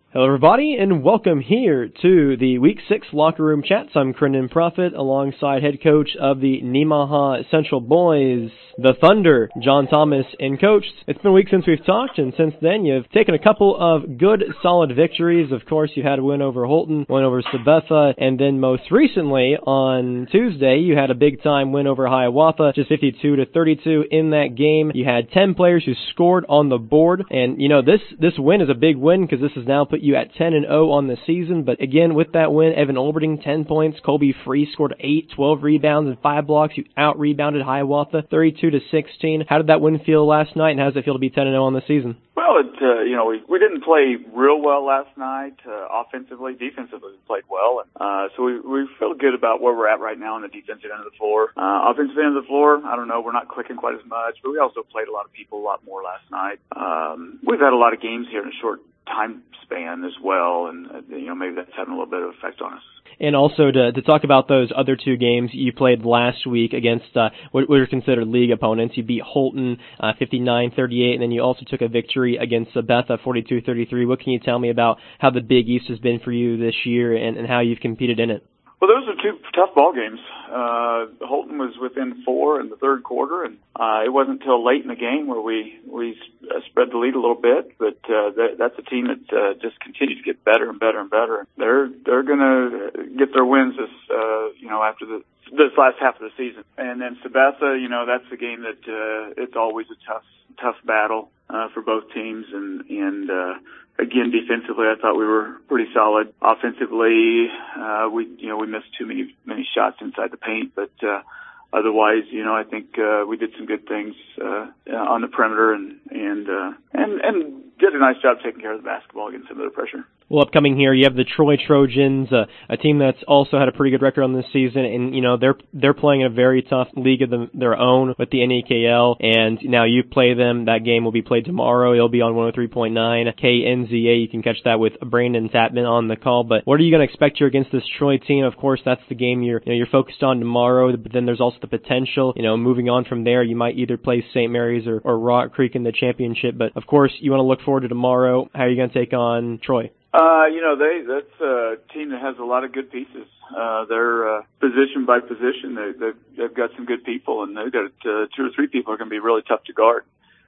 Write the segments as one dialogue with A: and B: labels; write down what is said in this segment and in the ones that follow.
A: Hello everybody, and welcome here to the Week 6 Locker Room Chats. I'm Crendan Prophet, alongside head coach of the Nemaha Central Boys, the Thunder, John Thomas. And Coach, it's been a week since we've talked, and since then you've taken a couple of good, solid victories. Of course, you had a win over Holton, win over Sabetha, and then most recently, on Tuesday, you had a big-time win over Hiawatha, just 52-32 in that game. You had 10 players who scored on the board, and this win is a big win because this has now put you at 10-0 on the season. But again, with that win, Evan Olberding 10 points, Colby Free scored 8, 12 rebounds and 5 blocks. You out-rebounded Hiawatha 32-16. How did that win feel last night, and how does it feel to be 10-0 on the season?
B: Well, we didn't play real well last night offensively. Defensively, we played well, and so we feel good about where we're at right now on the defensive end of the floor. Offensive end of the floor, I don't know, we're not clicking quite as much, but we also played a lot of people a lot more last night. We've had a lot of games here in a short time span as well, and maybe that's having a little bit of effect on us.
A: And also to talk about those other two games you played last week against what were considered league opponents. You beat Holton 59-38, and then you also took a victory against Sabetha 42-33. What can you tell me about how the Big East has been for you this year and how you've competed in it?
B: Well, those are two tough ball games. Holton was within 4 in the third quarter, and it wasn't until late in the game where we spread the lead a little bit. But that's a team that just continues to get better and better and better. They're going to get their wins after this last half of the season. And then Sabetha, that's a game that it's always a tough battle for both teams, and again, defensively, I thought we were pretty solid. Offensively, we missed too many shots inside the paint, but otherwise, I think we did some good things on the perimeter and did a nice job taking care of the basketball against some of the pressure.
A: Well, upcoming here, you have the Troy Trojans, a team that's also had a pretty good record on this season, and they're playing in a very tough league of their own with the NEKL, and now you play them. That game will be played tomorrow. It'll be on 103.9 KNZA. You can catch that with Brandon Tapman on the call. But what are you going to expect here against this Troy team? Of course, that's the game you're focused on tomorrow, but then there's also the potential, moving on from there, you might either play St. Mary's or Rock Creek in the championship. But of course, you want to look forward to tomorrow. How are you going to take on Troy?
B: That's a team that has a lot of good pieces. They're position by position. They've got some good people, and they've got 2 or 3 people are going to be really tough to guard.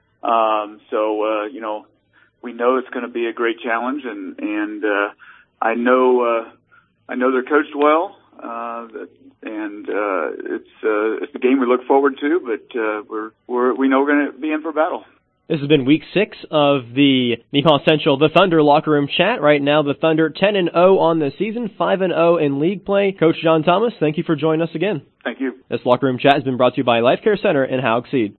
B: We know it's going to be a great challenge, and I know they're coached well, and it's a game we look forward to, but we know we're going to be in for battle.
A: This has been Week 6 of the Nemaha Central, the Thunder Locker Room Chat. Right now, the Thunder 10-0 on the season, 5-0 in league play. Coach John Thomas, thank you for joining us again.
B: Thank you.
A: This Locker Room Chat has been brought to you by Life Care Center in Haugeside.